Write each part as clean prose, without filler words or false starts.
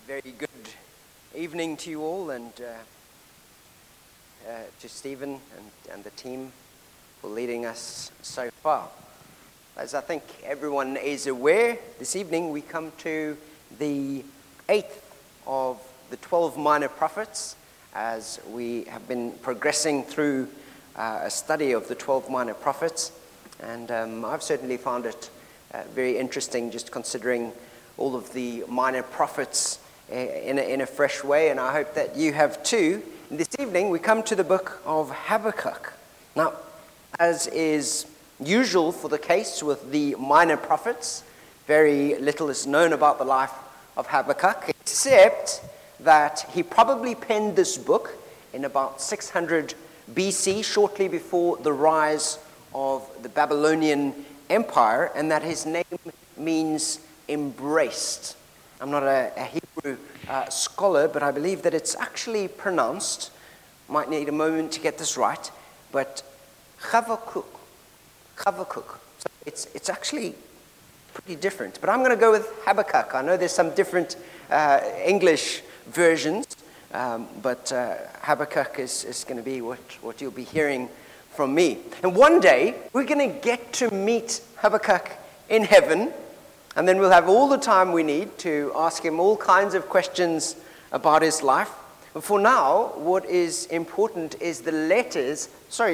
Very good evening to you all, and to Stephen and the team for leading us so far. As I think everyone is aware, this evening we come to the 8th of the 12 minor prophets, as we have been progressing through a study of the 12 minor prophets. And I've certainly found it very interesting, just considering all of the minor prophets in a fresh way, and I hope that you have too. And this evening we come to the book of Habakkuk. Now, as is usual for the case with the minor prophets, very little is known about the life of Habakkuk, except that he probably penned this book in about 600 BC, shortly before the rise of the Babylonian Empire, and that his name means embraced. I'm not a Hebrew scholar, but I believe that it's actually pronounced, might need a moment to get this right, but Chavakuk. So it's actually pretty different. But I'm going to go with Habakkuk. I know there's some different English versions, but Habakkuk is going to be what you'll be hearing from me. And one day, we're going to get to meet Habakkuk in heaven, and then we'll have all the time we need to ask him all kinds of questions about his life. But for now, what is important is the lessons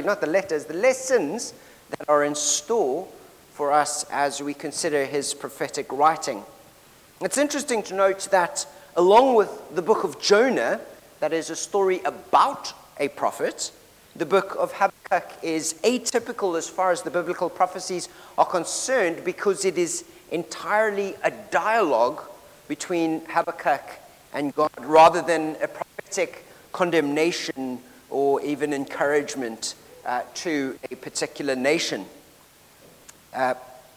that are in store for us as we consider his prophetic writing. It's interesting to note that along with the book of Jonah, that is a story about a prophet, the book of Habakkuk is atypical as far as the biblical prophecies are concerned, because it is entirely a dialogue between Habakkuk and God, rather than a prophetic condemnation or even encouragement to a particular nation. Now,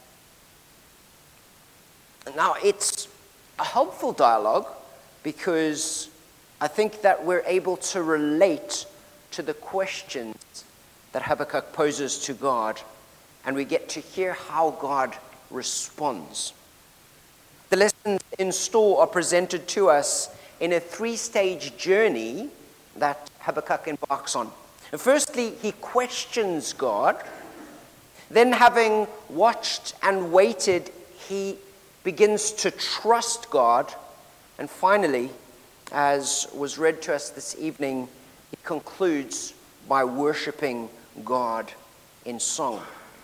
it's a helpful dialogue because I think that we're able to relate to the questions that Habakkuk poses to God, and we get to hear how God responds. The lessons in store are presented to us in a three-stage journey that Habakkuk embarks on. And firstly, he questions God. Then, having watched and waited, he begins to trust God. And finally, as was read to us this evening, he concludes by worshiping God in song.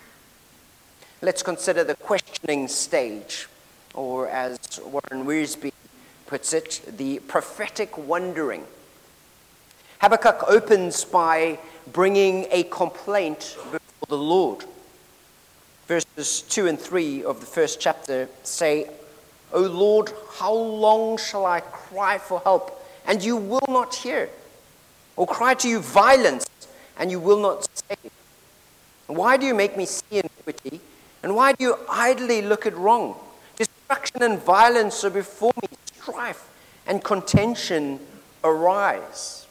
Let's consider the questioning stage, or as Warren Wiersbe puts it, the prophetic wondering. Habakkuk opens by bringing a complaint before the Lord. Verses 2 and 3 of the first chapter say, "O Lord, how long shall I cry for help, and you will not hear? Or cry to you violence, and you will not save? Why do you make me see iniquity? And why do you idly look at wrong? Destruction and violence are before me, strife and contention arise."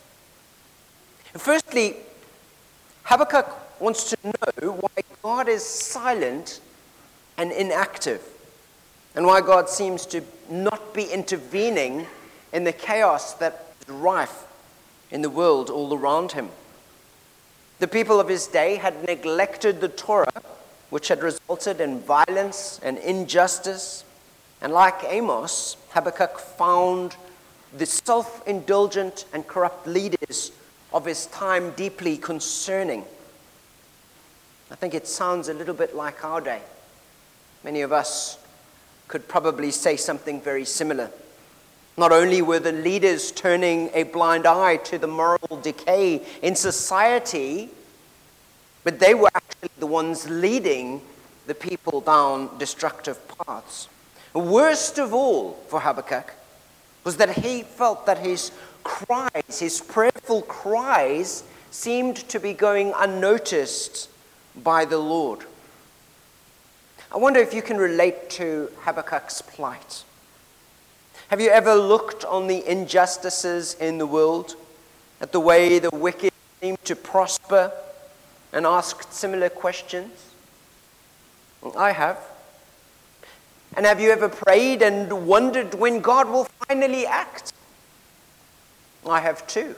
Firstly, Habakkuk wants to know why God is silent and inactive, and why God seems to not be intervening in the chaos that is rife in the world all around him. The people of his day had neglected the Torah, which had resulted in violence and injustice. And like Amos, Habakkuk found the self-indulgent and corrupt leaders of his time deeply concerning. I think it sounds a little bit like our day. Many of us could probably say something very similar. Not only were the leaders turning a blind eye to the moral decay in society, but they were actually the ones leading the people down destructive paths. Worst of all for Habakkuk was that he felt that his cries, his prayerful cries, seemed to be going unnoticed by the Lord. I wonder if you can relate to Habakkuk's plight. Have you ever looked on the injustices in the world, at the way the wicked seem to prosper, and asked similar questions? I have. And have you ever prayed and wondered when God will finally act? I have too.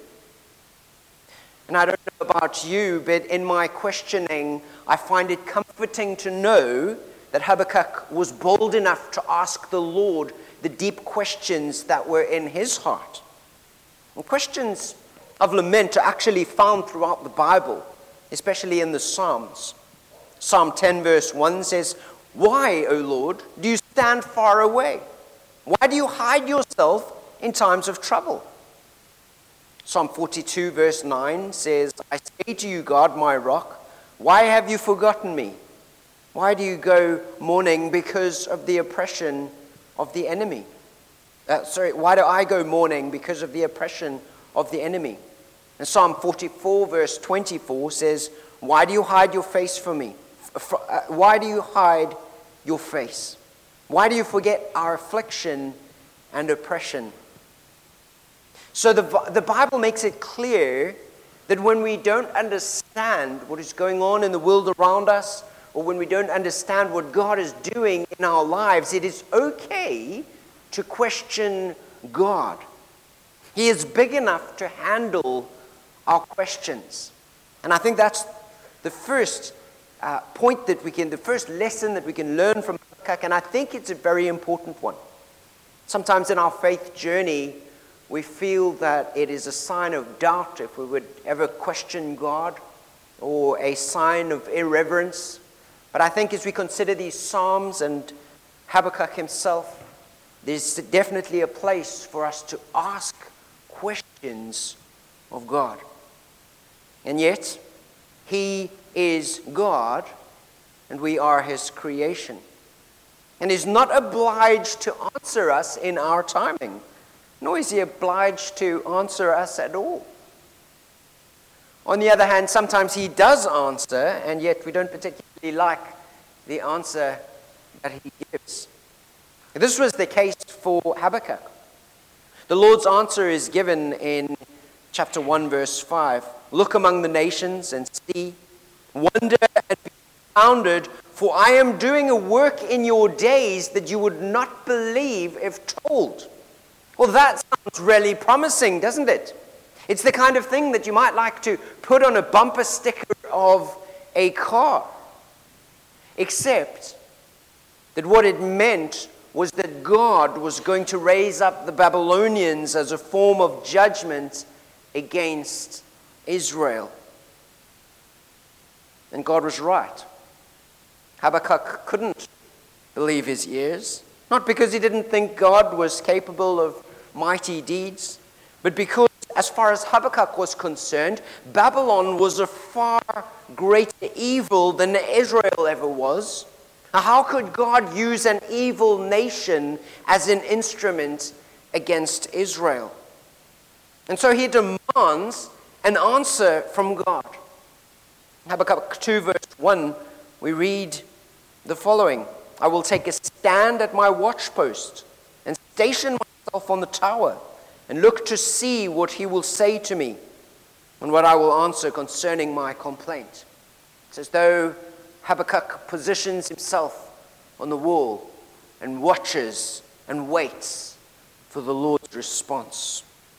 And I don't know about you, but in my questioning, I find it comforting to know that Habakkuk was bold enough to ask the Lord the deep questions that were in his heart. And questions of lament are actually found throughout the Bible, especially in the Psalms. Psalm 10 verse 1 says, "Why, O Lord, do you stand far away? Why do you hide yourself in times of trouble?" Psalm 42 verse 9 says, "I say to you, God, my rock, why have you forgotten me? Why do you go mourning because of the oppression of the enemy?" Why do I go mourning because of the oppression of the enemy? And Psalm 44 verse 24 says, "Why do you hide your face from me? Why do you hide your face? Why do you forget our affliction and oppression?" So the Bible makes it clear that when we don't understand what is going on in the world around us, or when we don't understand what God is doing in our lives, it is okay to question God. He is big enough to handle our questions. And I think that's the first the first lesson that we can learn from Habakkuk, and I think it's a very important one. Sometimes in our faith journey, we feel that it is a sign of doubt if we would ever question God, or a sign of irreverence. But I think as we consider these Psalms and Habakkuk himself, there's definitely a place for us to ask questions of God. And yet, he is God, and we are his creation. And he's not obliged to answer us in our timing, nor is he obliged to answer us at all. On the other hand, sometimes he does answer, and yet we don't particularly like the answer that he gives. This was the case for Habakkuk. The Lord's answer is given in chapter 1, verse 5. "Look among the nations and see, wonder and be confounded, for I am doing a work in your days that you would not believe if told." Well, that sounds really promising, doesn't it? It's the kind of thing that you might like to put on a bumper sticker of a car. Except that what it meant was that God was going to raise up the Babylonians as a form of judgment against Israel. And God was right. Habakkuk couldn't believe his ears, not because he didn't think God was capable of mighty deeds, but because, as far as Habakkuk was concerned, Babylon was a far greater evil than Israel ever was. Now, how could God use an evil nation as an instrument against Israel? And so he demands an answer from God. Habakkuk 2 verse 1, we read the following: "I will take a stand at my watchpost and station myself on the tower and look to see what he will say to me and what I will answer concerning my complaint." It's as though Habakkuk positions himself on the wall and watches and waits for the Lord's response.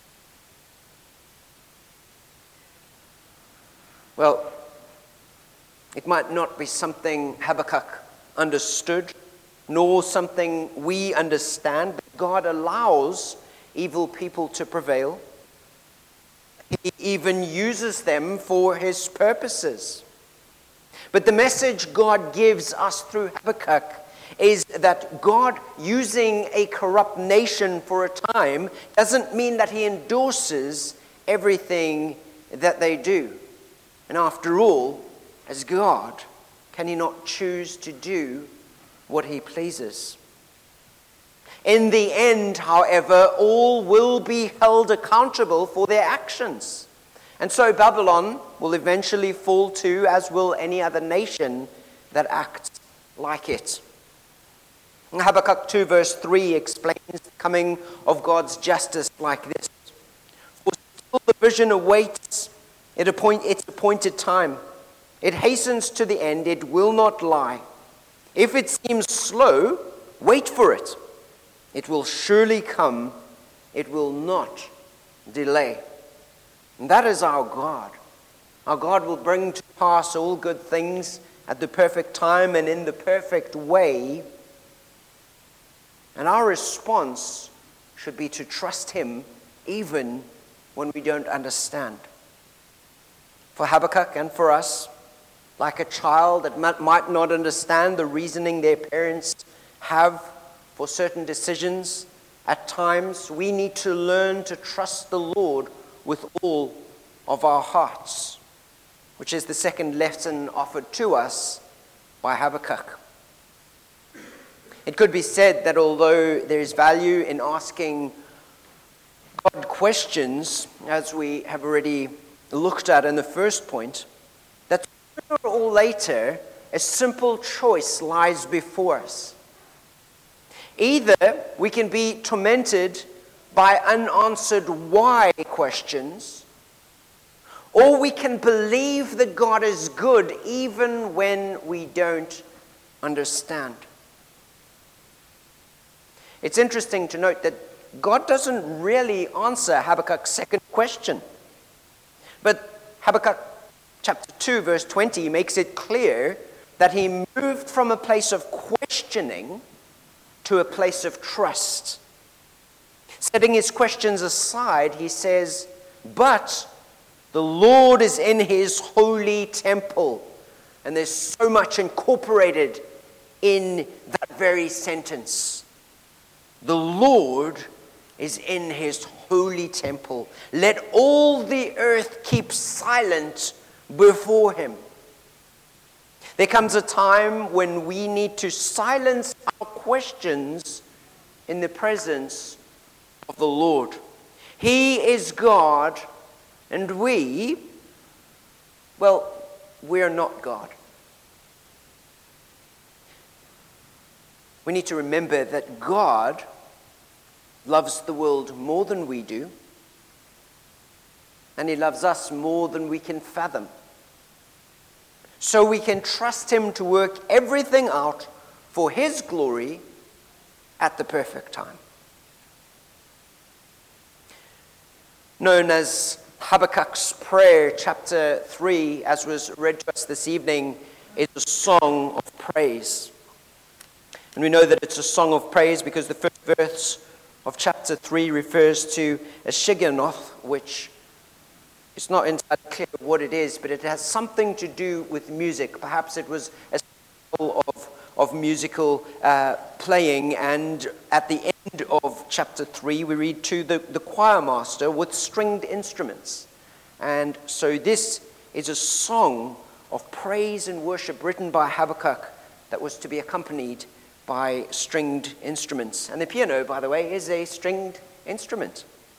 Well, it might not be something Habakkuk understood, nor something we understand, but God allows evil people to prevail. He even uses them for his purposes. But the message God gives us through Habakkuk is that God using a corrupt nation for a time doesn't mean that he endorses everything that they do. And after all, as God, can he not choose to do what he pleases? In the end, however, all will be held accountable for their actions. And so Babylon will eventually fall too, as will any other nation that acts like it. Habakkuk 2 verse 3 explains the coming of God's justice like this: "For still the vision awaits its appointed time. It hastens to the end, it will not lie. If it seems slow, wait for it. It will surely come. It will not delay. And that is our God. Our God will bring to pass all good things at the perfect time and in the perfect way. And our response should be to trust Him even when we don't understand. For Habakkuk and for us, like a child that might not understand the reasoning their parents have for certain decisions, at times we need to learn to trust the Lord with all of our hearts, which is the second lesson offered to us by Habakkuk. It could be said that although there is value in asking God questions, as we have already looked at in the first point, that sooner or later a simple choice lies before us. Either we can be tormented by unanswered why questions, or we can believe that God is good even when we don't understand. It's interesting to note that God doesn't really answer Habakkuk's second question. But Habakkuk chapter 2 verse 20 makes it clear that he moved from a place of questioning to a place of trust. Setting his questions aside, he says, "But the Lord is in His holy temple." And there's so much incorporated in that very sentence. The Lord is in His holy temple. Let all the earth keep silent before Him. There comes a time when we need to silence our questions in the presence of the Lord. He is God, and we're not God. We need to remember that God loves the world more than we do, and He loves us more than we can fathom. So we can trust Him to work everything out for His glory at the perfect time. Known as Habakkuk's Prayer, chapter 3, as was read to us this evening, is a song of praise. And we know that it's a song of praise because the first verse of chapter 3 refers to a Shigionoth, which it's not entirely clear what it is, but it has something to do with music. Perhaps it was a symbol of musical playing. And at the end of chapter 3, we read to the choir master with stringed instruments. And so this is a song of praise and worship written by Habakkuk that was to be accompanied by stringed instruments. And the piano, by the way, is a stringed instrument.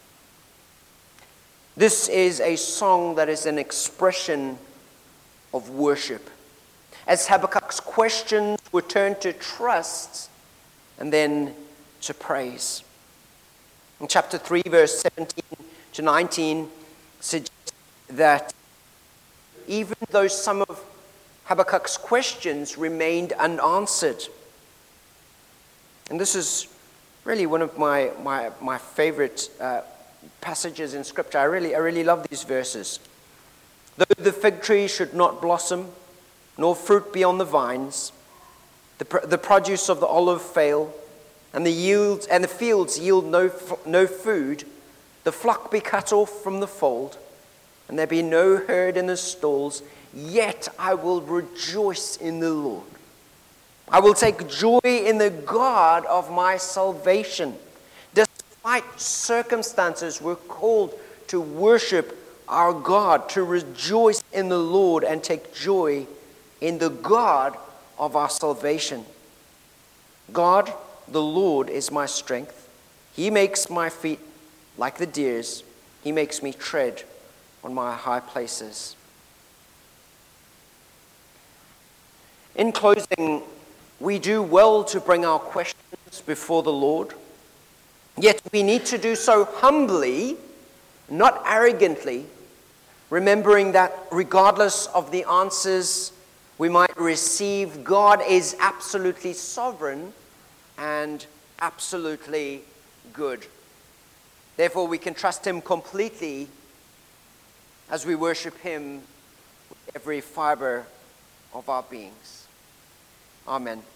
This is a song that is an expression of worship, as Habakkuk's questions were turned to trust and then to praise. In chapter 3, verse 17 to 19, suggests that even though some of Habakkuk's questions remained unanswered, and this is really one of my favorite passages in Scripture. I really love these verses. Though the fig tree should not blossom, nor fruit be on the vines, the produce of the olive fail, and the fields yield no food, the flock be cut off from the fold, and there be no herd in the stalls, yet I will rejoice in the Lord. I will take joy in the God of my salvation. Despite circumstances, we're called to worship our God, to rejoice in the Lord and take joy in the God of our salvation. God, the Lord, is my strength. He makes my feet like the deer's. He makes me tread on my high places. In closing, we do well to bring our questions before the Lord. Yet we need to do so humbly, not arrogantly, remembering that regardless of the answers we might receive, God is absolutely sovereign and absolutely good. Therefore, we can trust him completely as we worship him with every fiber of our beings. Amen.